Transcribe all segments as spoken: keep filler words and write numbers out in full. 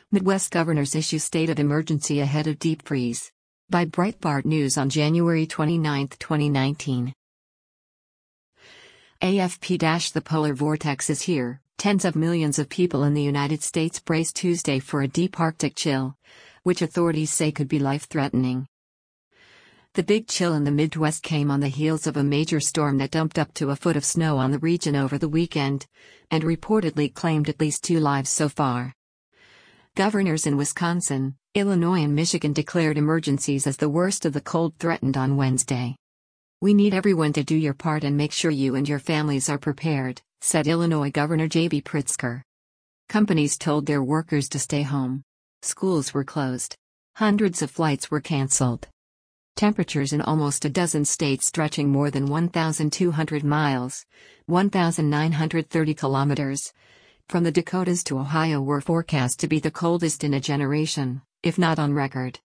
Midwest governors issue state of emergency ahead of deep freeze. By Breitbart News on January twenty-ninth, twenty nineteen. A F P The polar vortex is here. Tens of millions of people in the United States brace Tuesday for a deep Arctic chill, which authorities say could be life-threatening. The big chill in the Midwest came on the heels of a major storm that dumped up to a foot of snow on the region over the weekend, and reportedly claimed at least two lives so far. Governors in Wisconsin, Illinois and Michigan declared emergencies as the worst of the cold threatened on Wednesday. "We need everyone to do your part and make sure you and your families are prepared," said Illinois Governor J B Pritzker. Companies told their workers to stay home. Schools were closed. Hundreds of flights were canceled. Temperatures in almost a dozen states stretching more than one thousand two hundred miles, one thousand nine hundred thirty kilometers, from the Dakotas to Ohio were forecast to be the coldest in a generation, if not on record.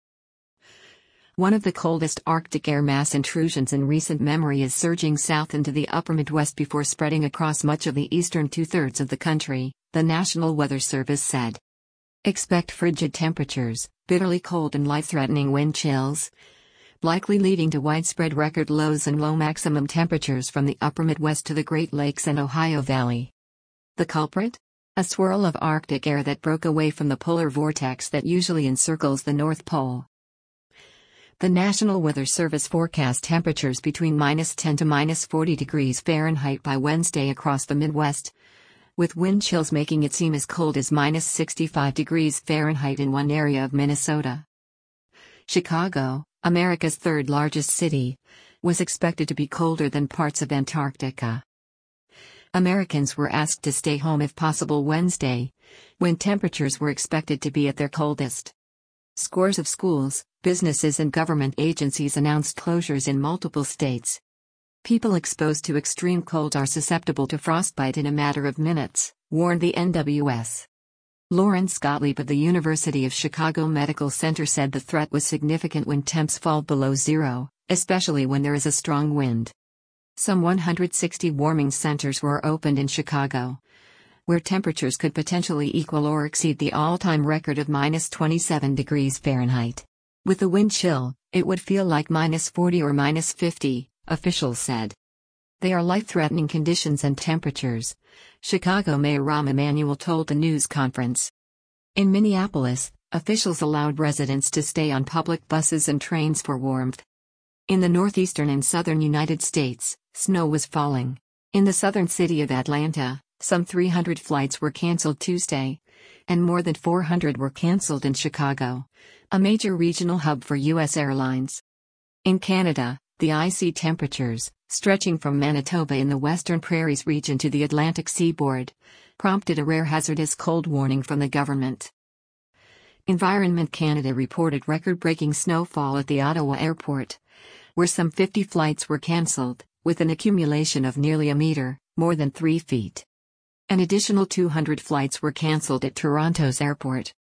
One of the coldest Arctic air mass intrusions in recent memory is surging south into the upper Midwest before spreading across much of the eastern two-thirds of the country, the National Weather Service said. Expect frigid temperatures, bitterly cold and life-threatening wind chills, likely leading to widespread record lows and low maximum temperatures from the upper Midwest to the Great Lakes and Ohio Valley. The culprit? A swirl of Arctic air that broke away from the polar vortex that usually encircles the North Pole. The National Weather Service forecast temperatures between minus ten to minus forty degrees Fahrenheit by Wednesday across the Midwest, with wind chills making it seem as cold as minus sixty-five degrees Fahrenheit in one area of Minnesota. Chicago, America's third largest city, was expected to be colder than parts of Antarctica. Americans were asked to stay home if possible Wednesday, when temperatures were expected to be at their coldest. Scores of schools, businesses and government agencies announced closures in multiple states. People exposed to extreme cold are susceptible to frostbite in a matter of minutes, warned the N W S. Lawrence Gottlieb of the University of Chicago Medical Center said the threat was significant when temps fall below zero, especially when there is a strong wind. Some one hundred sixty warming centers were opened in Chicago, where temperatures could potentially equal or exceed the all-time record of minus twenty-seven degrees Fahrenheit. With the wind chill, it would feel like minus forty or minus fifty, officials said. They are life-threatening conditions and temperatures, Chicago Mayor Rahm Emanuel told the news conference. In Minneapolis, officials allowed residents to stay on public buses and trains for warmth. In the northeastern and southern United States, snow was falling. In the southern city of Atlanta, some three hundred flights were canceled Tuesday, and more than four hundred were canceled in Chicago, a major regional hub for U S airlines. In Canada, the icy temperatures, stretching from Manitoba in the western prairies region to the Atlantic seaboard, prompted a rare hazardous cold warning from the government. Environment Canada reported record-breaking snowfall at the Ottawa airport, where some fifty flights were cancelled, with an accumulation of nearly a meter, more than three feet. An additional two hundred flights were cancelled at Toronto's airport,